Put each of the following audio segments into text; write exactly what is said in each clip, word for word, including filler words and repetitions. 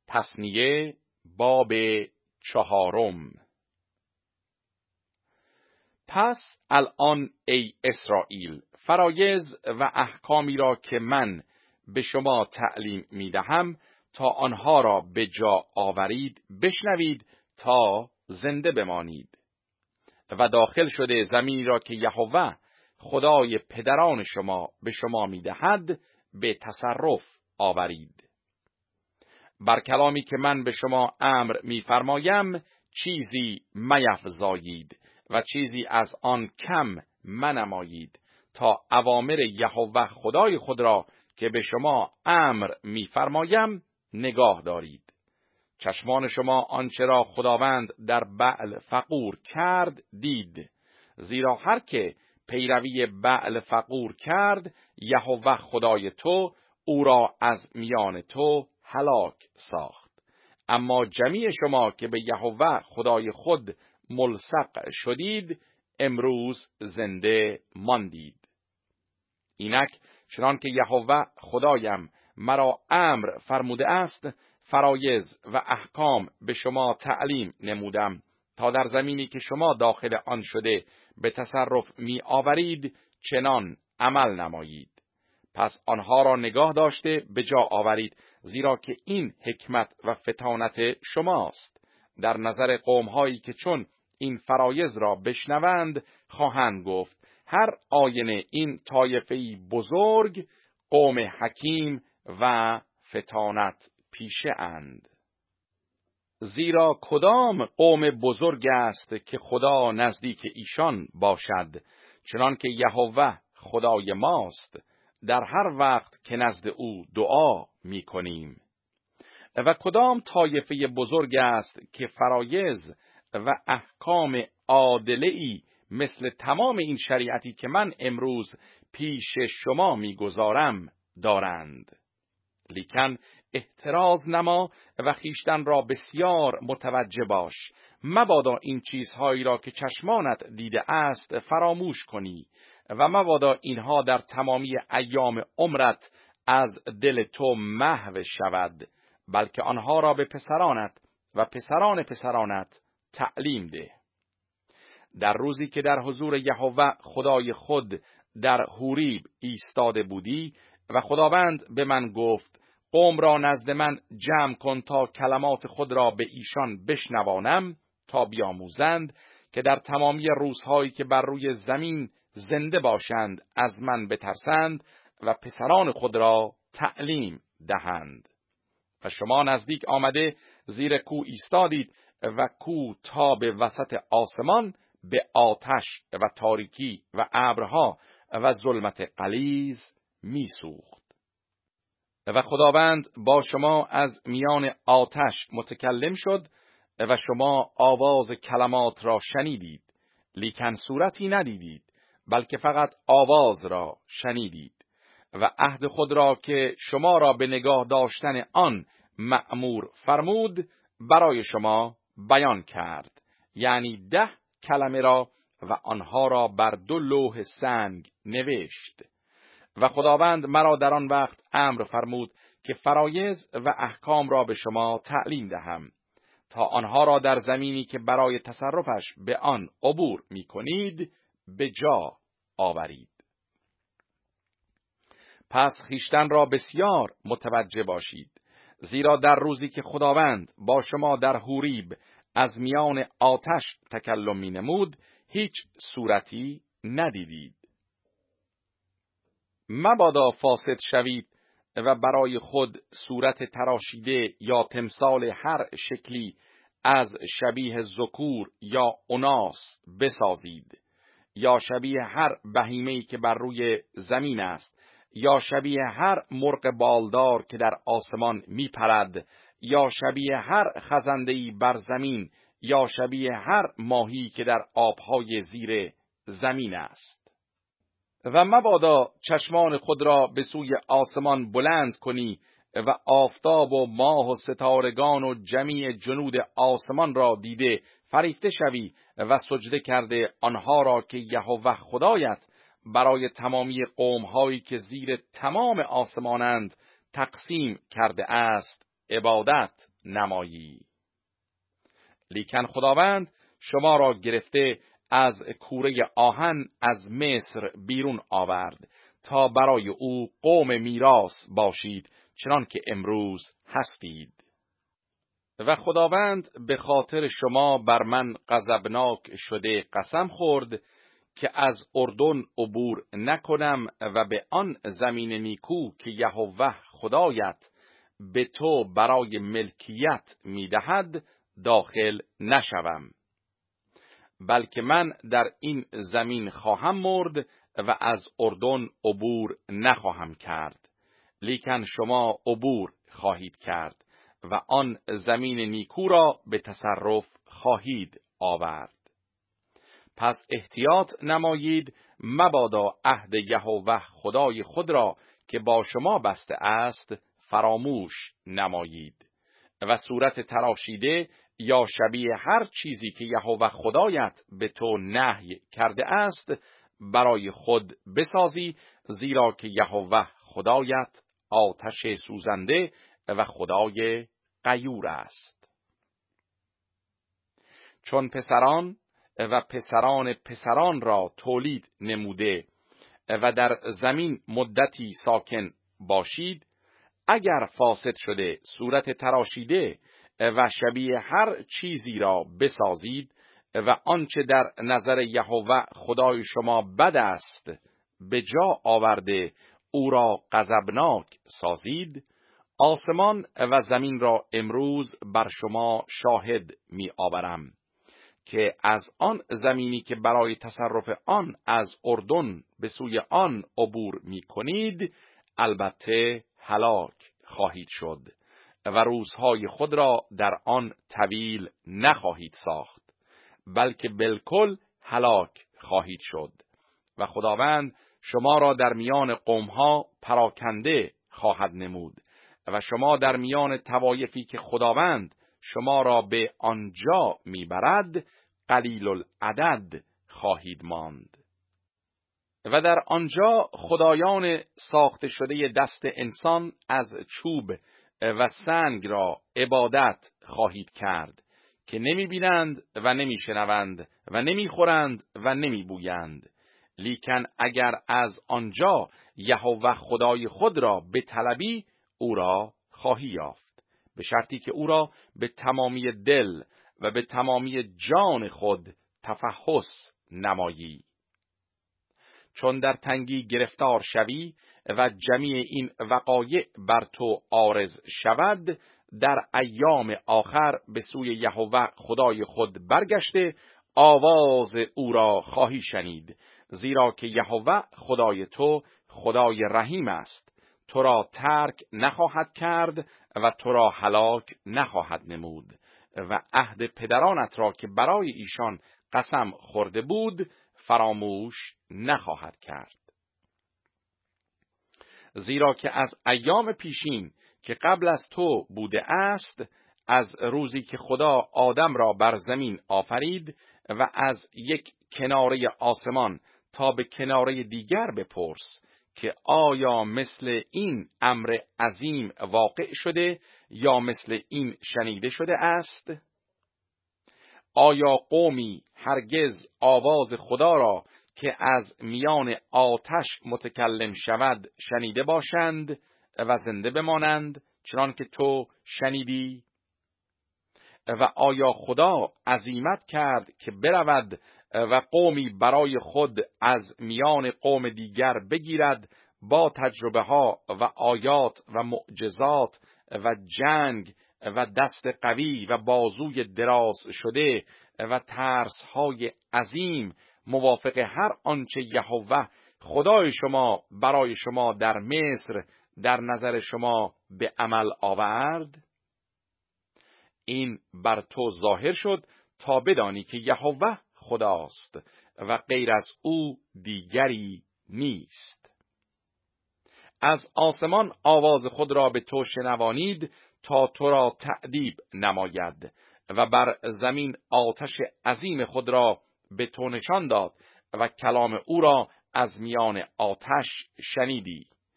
تثنیه باب چهارم. پس الان ای اسرائیل، فرایض و احکامی را که من به شما تعلیم میدهم تا آنها را به جا آورید بشنوید تا زنده بمانید و داخل شده زمینی را که یهوه خدای پدران شما به شما میدهد به تصرف آورید. بر کلامی که من به شما امر میفرمایم چیزی میفزایید و چیزی از آن کم منمایید تا اوامر یهوه خدای خود را که به شما امر میفرمایم نگاه دارید. چشمان شما آنچه را خداوند در بعل فقور کرد دید، زیرا هر که پیروی بعل فقور کرد یهوه خدای تو او را از میان تو هلاک ساخت. اما جمیع شما که به یهوه خدای خود ملصق شدید امروز زنده ماندید. اینک چنان که یهوه خدایم مرا امر فرموده است فرایض و احکام به شما تعلیم نمودم تا در زمینی که شما داخل آن شده به تصرف می آورید چنان عمل نمایید. پس آنها را نگاه داشته به جا آورید، زیرا که این حکمت و فطانت شماست در نظر قوم‌هایی که چون این فرایض را بشنوند خواهند گفت هر آینه این طایفه‌ای بزرگ قوم حکیم و فطانت پیشه اند. زیرا کدام قوم بزرگ است که خدا نزدیک ایشان باشد چنان که یهوه خدای ماست در هر وقت که نزد او دعا می کنیم. و کدام طایفه بزرگ است که فرایض و احکام عادله‌ای مثل تمام این شریعتی که من امروز پیش شما میگذارم دارند. لیکن احتراز نما و خیشتن را بسیار متوجه باش، مبادا این چیزهایی را که چشمانت دیده است فراموش کنی و مبادا اینها در تمامی ایام عمرت از دل تو محو شود، بلکه آنها را به پسرانت و پسران پسرانت تعلیم ده. در روزی که در حضور یهوه خدای خود در حوریب ایستاده بودی و خداوند به من گفت قوم را نزد من جمع کن تا کلمات خود را به ایشان بشنوانم تا بیاموزند که در تمامی روزهایی که بر روی زمین زنده باشند از من بترسند و پسران خود را تعلیم دهند. و شما نزدیک آمده زیر کوه ایستادید و کوه تا به وسط آسمان به آتش و تاریکی و ابرها و ظلمت غلیظ میسوخت. و خداوند با شما از میان آتش متکلم شد و شما آواز کلمات را شنیدید، لیکن صورتی ندیدید، بلکه فقط آواز را شنیدید. و عهد خود را که شما را به نگاه داشتن آن مأمور فرمود برای شما بیان کرد، یعنی ده کلمه را و آنها را بر دو لوح سنگ نوشت. و خداوند مرا در آن وقت امر فرمود که فرایض و احکام را به شما تعلیم دهم تا آنها را در زمینی که برای تصرفش به آن عبور می کنید به جا آورید. پس خیشتن را بسیار متوجه باشید، زیرا در روزی که خداوند با شما در حوریب از میان آتش تکلم می نمود هیچ صورتی ندیدید. مبادا فاسد شوید و برای خود صورت تراشیده یا تمثال هر شکلی از شبیه ذکور یا اناس بسازید، یا شبیه هر بهیمه‌ای که بر روی زمین است، یا شبیه هر مرغ بالدار که در آسمان میپرد، یا شبیه هر خزنده‌ای بر زمین، یا شبیه هر ماهی که در آبهای زیر زمین است. و مبادا چشمان خود را به سوی آسمان بلند کنی و آفتاب و ماه و ستارگان و جمیع جنود آسمان را دیده فریفته شوی و سجده کرده آنها را که یهوه خدایت برای تمامی قوم‌هایی که زیر تمام آسمانند تقسیم کرده است عبادت نمایی. لیکن خداوند شما را گرفته از کوره آهن از مصر بیرون آورد تا برای او قوم میراث باشید، چنان که امروز هستید. و خداوند به خاطر شما بر من غضبناک شده قسم خورد که از اردن عبور نکنم و به آن زمین نیکو که یهوه خدایت به تو برای ملکیت میدهد داخل نشوم، بلکه من در این زمین خواهم مرد و از اردن عبور نخواهم کرد، لیکن شما عبور خواهید کرد و آن زمین نیکو را به تصرف خواهید آورد. پس احتیاط نمایید، مبادا عهد یهوه خدای خود را که با شما بسته است فراموش نمایید و صورت تراشیده یا شبیه هر چیزی که یهوه خدایت به تو نهی کرده است برای خود بسازی، زیرا که یهوه خدایت آتش سوزنده و خدای غیور است. چون پسران و پسران پسران را تولید نموده و در زمین مدتی ساکن باشید، اگر فاسد شده صورت تراشیده و شبیه هر چیزی را بسازید و آنچه در نظر یهوه خدای شما بد است به جا آورده او را غضبناک سازید، آسمان و زمین را امروز بر شما شاهد می آورم که از آن زمینی که برای تصرف آن از اردن به سوی آن عبور می کنید البته هلاک خواهید شد و روزهای خود را در آن طویل نخواهید ساخت، بلکه بالکل هلاک خواهید شد و خداوند شما را در میان قومها پراکنده خواهد نمود و شما در میان طوایفی که خداوند شما را به آنجا میبرد قلیل العدد خواهید ماند. و در آنجا خدایان ساخته شده دست انسان از چوب و سنگ را عبادت خواهید کرد که نمی بینند و نمی شنوند و نمی خورند و نمی بویند. لیکن اگر از آنجا یهوه خدای خود را به طلبی او را خواهی یافت، به شرطی که او را به تمامی دل و به تمامی جان خود تفحص نمایی. چون در تنگی گرفتار شوی و جمیع این وقایع بر تو عارض شود، در ایام آخر به سوی یهوه خدای خود برگشته آواز او را خواهی شنید، زیرا که یهوه خدای تو خدای رحیم است، تو را ترک نخواهد کرد و تو را هلاک نخواهد نمود و عهد پدرانت را که برای ایشان قسم خورده بود فراموش نخواهد کرد. زیرا که از ایام پیشین که قبل از تو بوده است، از روزی که خدا آدم را بر زمین آفرید و از یک کناره آسمان تا به کناره دیگر بپرس که آیا مثل این امر عظیم واقع شده یا مثل این شنیده شده است؟ آیا قومی هرگز آواز خدا را که از میان آتش متکلم شود شنیده باشند و زنده بمانند چنان که تو شنیدی؟ و آیا خدا عزیمت کرد که برود و قومی برای خود از میان قوم دیگر بگیرد با تجربه ها و آیات و معجزات و جنگ و دست قوی و بازوی دراز شده و ترس های عظیم موافق هر آنچه یهوه خدای شما برای شما در مصر در نظر شما به عمل آورد؟ این بر تو ظاهر شد تا بدانی که یهوه خداست و غیر از او دیگری نیست. از آسمان آواز خود را به تو شنوانید تا تو را تأدیب نماید و بر زمین آتش عظیم خود را به تو نشان داد و کلام او را از میان آتش شنیدی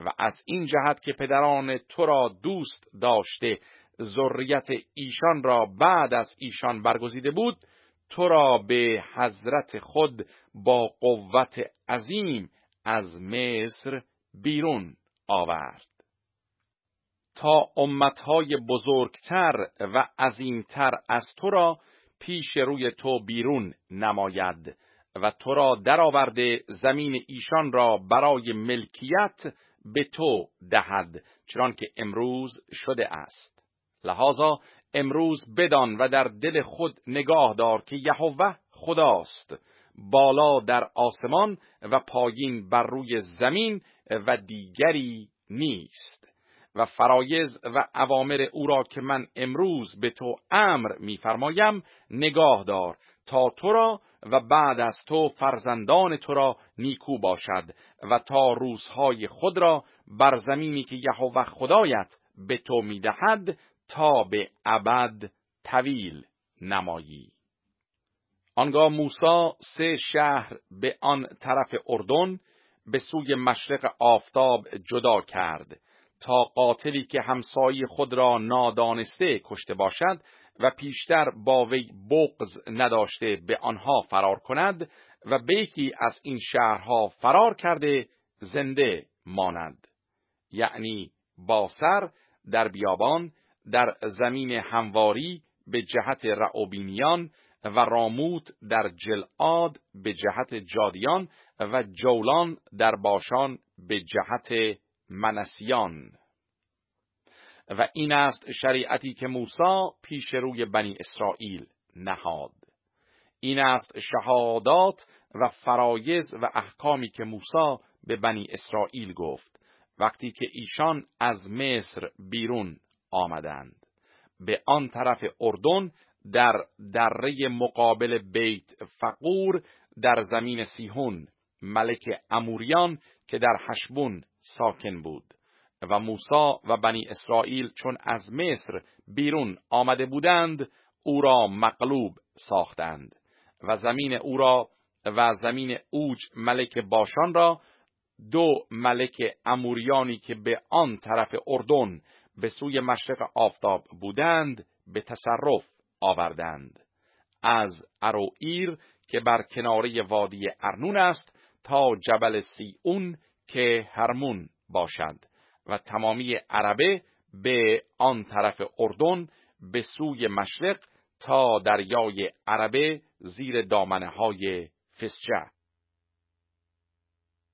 و از این جهت که پدران تو را دوست داشته ذریت ایشان را بعد از ایشان برگزیده بود، تو را به حضرت خود با قوت عظیم از مصر بیرون آورد تا امتهای بزرگتر و عظیمتر از تو را پیش روی تو بیرون نماید و تو را درآورده زمین ایشان را برای ملکیت به تو دهد، چنان که امروز شده است. لذا امروز بدان و در دل خود نگاه دار که یهوه خداست، بالا در آسمان و پایین بر روی زمین و دیگری نیست. و فرایض و اوامر او را که من امروز به تو امر می‌فرمایم نگاه دار تا تو را و بعد از تو فرزندان تو را نیکو باشد و تا روزهای خود را بر زمینی که یهوه خدایت به تو می‌دهد تا به ابد طویل نمایی. آنگاه موسی سه شهر به آن طرف اردن به سوی مشرق آفتاب جدا کرد تا قاتلی که همسایه خود را نادانسته کشته باشد و پیشتر با وی بغض نداشته به آنها فرار کند و به یکی از این شهرها فرار کرده زنده ماند، یعنی باصر در بیابان در زمین همواری به جهت رعوبینیان و راموت در جلعاد به جهت جادیان و جولان در باشان به جهت منسیان. و این است شریعتی که موسی پیش روی بنی اسرائیل نهاد. این است شهادات و فرایض و احکامی که موسی به بنی اسرائیل گفت وقتی که ایشان از مصر بیرون آمدند. به آن طرف اردن در دره مقابل بیت فقور در زمین سیحون ملک اموریان که در حشبون ساکن بود. و موسی و بنی اسرائیل چون از مصر بیرون آمده بودند او را مغلوب ساختند و زمین او را و زمین اوج ملک باشان را دو ملک اموریانی که به آن طرف اردن به سوی مشرق آفتاب بودند به تصرف آوردند، از اروئیر که بر کناره وادی ارنون است تا جبل سیئون که هرمون باشد و تمامی عربه به آن طرف اردن به سوی مشرق تا دریای عربه زیر دامنه های فسجه.